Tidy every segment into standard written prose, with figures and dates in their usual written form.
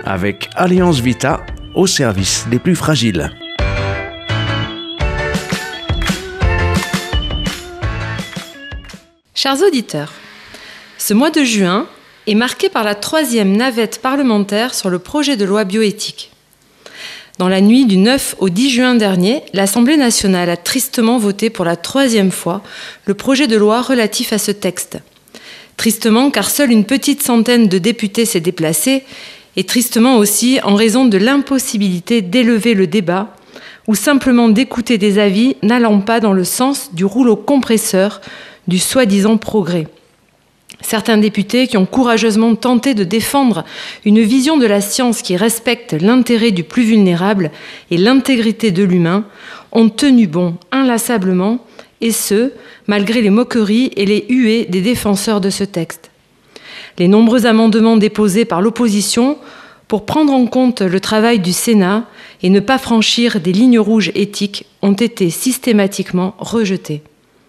avec Alliance Vita au service des plus fragiles. Chers auditeurs, ce mois de juin est marqué par la 3e navette parlementaire sur le projet de loi bioéthique. Dans la nuit du 9 au 10 juin dernier, l'Assemblée nationale a tristement voté pour la 3e fois le projet de loi relatif à ce texte. Tristement car seule une petite centaine de députés s'est déplacée, et tristement aussi en raison de l'impossibilité d'élever le débat ou simplement d'écouter des avis n'allant pas dans le sens du rouleau compresseur du soi-disant progrès. Certains députés qui ont courageusement tenté de défendre une vision de la science qui respecte l'intérêt du plus vulnérable et l'intégrité de l'humain ont tenu bon inlassablement, et ce, malgré les moqueries et les huées des défenseurs de ce texte. Les nombreux amendements déposés par l'opposition pour prendre en compte le travail du Sénat et ne pas franchir des lignes rouges éthiques ont été systématiquement rejetés.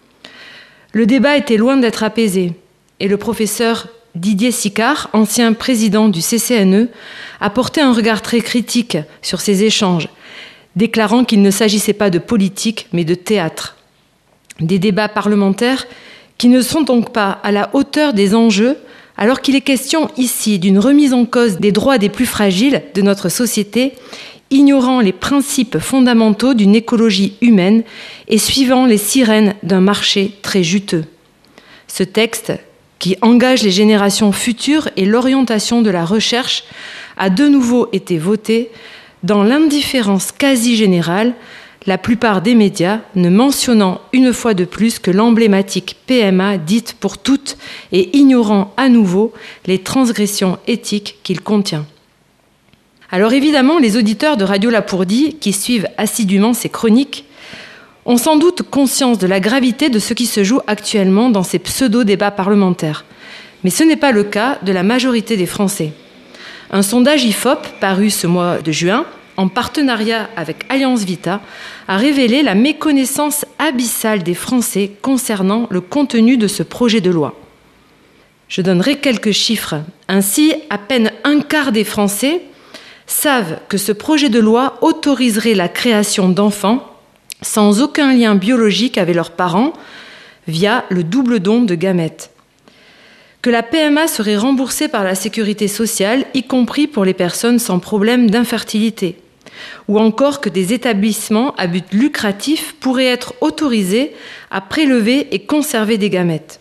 Le débat était loin d'être apaisé, et le professeur Didier Sicard, ancien président du CCNE, a porté un regard très critique sur ces échanges, déclarant qu'il ne s'agissait pas de politique, mais de théâtre. Des débats parlementaires qui ne sont donc pas à la hauteur des enjeux, alors qu'il est question ici d'une remise en cause des droits des plus fragiles de notre société, ignorant les principes fondamentaux d'une écologie humaine et suivant les sirènes d'un marché très juteux. Ce texte, qui engage les générations futures et l'orientation de la recherche, a de nouveau été voté dans l'indifférence quasi générale, la plupart des médias ne mentionnant une fois de plus que l'emblématique PMA dite pour toutes et ignorant à nouveau les transgressions éthiques qu'il contient. Alors évidemment, les auditeurs de Radio Lapourdie, qui suivent assidûment ces chroniques, ont sans doute conscience de la gravité de ce qui se joue actuellement dans ces pseudo-débats parlementaires. Mais ce n'est pas le cas de la majorité des Français. Un sondage IFOP, paru ce mois de juin, en partenariat avec Alliance Vita, a révélé la méconnaissance abyssale des Français concernant le contenu de ce projet de loi. Je donnerai quelques chiffres. Ainsi, à peine un quart des Français savent que ce projet de loi autoriserait la création d'enfants sans aucun lien biologique avec leurs parents via le double don de gamètes. Que la PMA serait remboursée par la sécurité sociale, y compris pour les personnes sans problème d'infertilité. Ou encore que des établissements à but lucratif pourraient être autorisés à prélever et conserver des gamètes.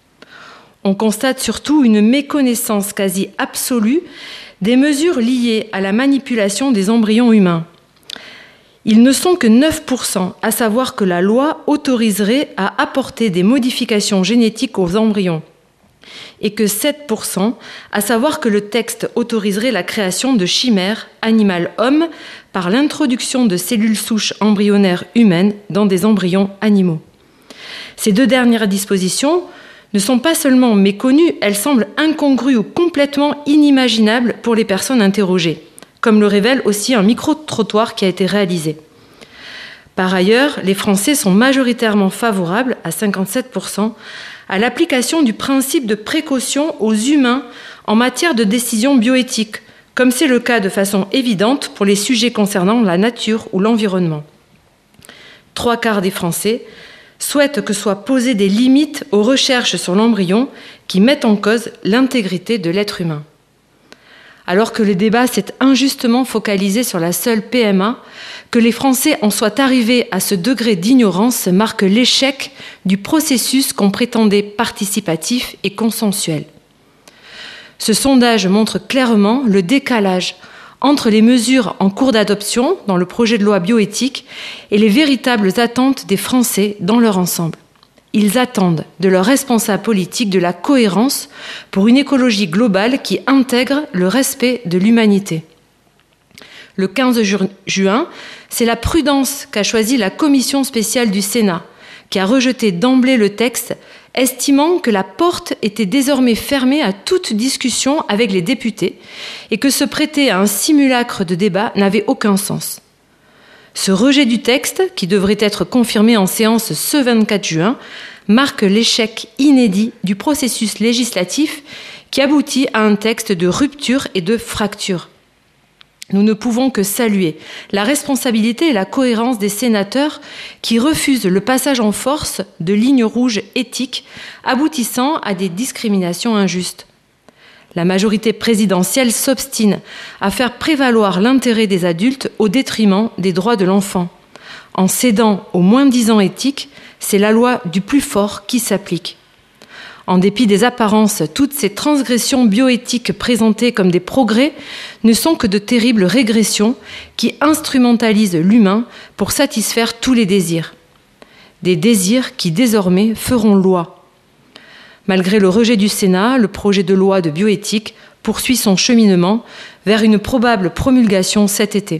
On constate surtout une méconnaissance quasi absolue des mesures liées à la manipulation des embryons humains. Ils ne sont que 9%, à savoir que la loi autoriserait à apporter des modifications génétiques aux embryons, et que 7%, à savoir que le texte autoriserait la création de chimères animal-homme par l'introduction de cellules souches embryonnaires humaines dans des embryons animaux. Ces deux dernières dispositions ne sont pas seulement méconnues, elles semblent incongrues ou complètement inimaginables pour les personnes interrogées, comme le révèle aussi un micro-trottoir qui a été réalisé. Par ailleurs, les Français sont majoritairement favorables, à 57%, à l'application du principe de précaution aux humains en matière de décisions bioéthiques, comme c'est le cas de façon évidente pour les sujets concernant la nature ou l'environnement. 3/4 des Français souhaitent que soient posées des limites aux recherches sur l'embryon qui mettent en cause l'intégrité de l'être humain. Alors que le débat s'est injustement focalisé sur la seule PMA, que les Français en soient arrivés à ce degré d'ignorance marque l'échec du processus qu'on prétendait participatif et consensuel. Ce sondage montre clairement le décalage entre les mesures en cours d'adoption dans le projet de loi bioéthique et les véritables attentes des Français dans leur ensemble. Ils attendent de leurs responsables politiques de la cohérence pour une écologie globale qui intègre le respect de l'humanité. Le 15 juin, c'est la prudence qu'a choisie la commission spéciale du Sénat, qui a rejeté d'emblée le texte, estimant que la porte était désormais fermée à toute discussion avec les députés et que se prêter à un simulacre de débat n'avait aucun sens. Ce rejet du texte, qui devrait être confirmé en séance ce 24 juin, marque l'échec inédit du processus législatif qui aboutit à un texte de rupture et de fracture. Nous ne pouvons que saluer la responsabilité et la cohérence des sénateurs qui refusent le passage en force de lignes rouges éthiques aboutissant à des discriminations injustes. La majorité présidentielle s'obstine à faire prévaloir l'intérêt des adultes au détriment des droits de l'enfant. En cédant au moins-disant éthique, c'est la loi du plus fort qui s'applique. En dépit des apparences, toutes ces transgressions bioéthiques présentées comme des progrès ne sont que de terribles régressions qui instrumentalisent l'humain pour satisfaire tous les désirs. Des désirs qui désormais feront loi. Malgré le rejet du Sénat, le projet de loi de bioéthique poursuit son cheminement vers une probable promulgation cet été.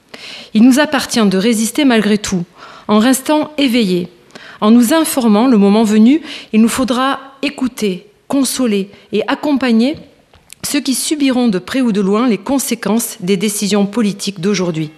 Il nous appartient de résister malgré tout, en restant éveillés. En nous informant, le moment venu, il nous faudra écouter, consoler et accompagner ceux qui subiront de près ou de loin les conséquences des décisions politiques d'aujourd'hui.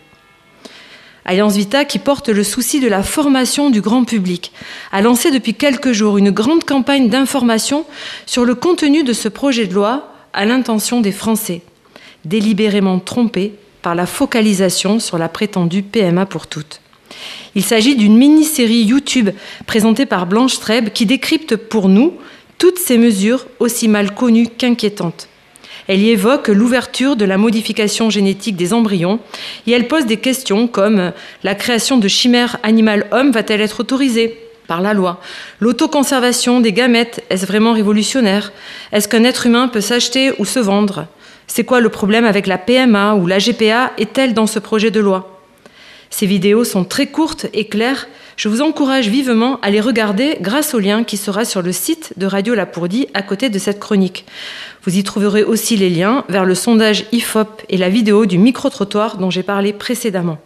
Alliance Vita, qui porte le souci de la formation du grand public, a lancé depuis quelques jours une grande campagne d'information sur le contenu de ce projet de loi à l'intention des Français, délibérément trompés par la focalisation sur la prétendue PMA pour toutes. Il s'agit d'une mini-série YouTube présentée par Blanche Streb qui décrypte pour nous toutes ces mesures aussi mal connues qu'inquiétantes. Elle y évoque l'ouverture de la modification génétique des embryons et elle pose des questions comme la création de chimères animales-hommes va-t-elle être autorisée par la loi? L'autoconservation des gamètes, est-ce vraiment révolutionnaire? Est-ce qu'un être humain peut s'acheter ou se vendre? C'est quoi le problème avec la PMA ou la GPA est-elle dans ce projet de loi? Ces vidéos sont très courtes et claires. Je vous encourage vivement à les regarder grâce au lien qui sera sur le site de Radio Lapourdie à côté de cette chronique. Vous y trouverez aussi les liens vers le sondage IFOP et la vidéo du micro-trottoir dont j'ai parlé précédemment.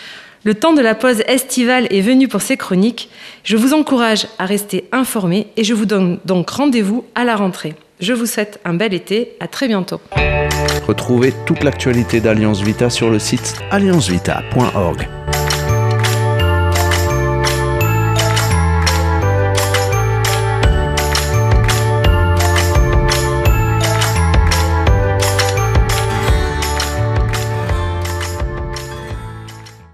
Le temps de la pause estivale est venu pour ces chroniques. Je vous encourage à rester informés et je vous donne donc rendez-vous à la rentrée. Je vous souhaite un bel été. À très bientôt. Retrouvez toute l'actualité d'Alliance Vita sur le site alliancevita.org.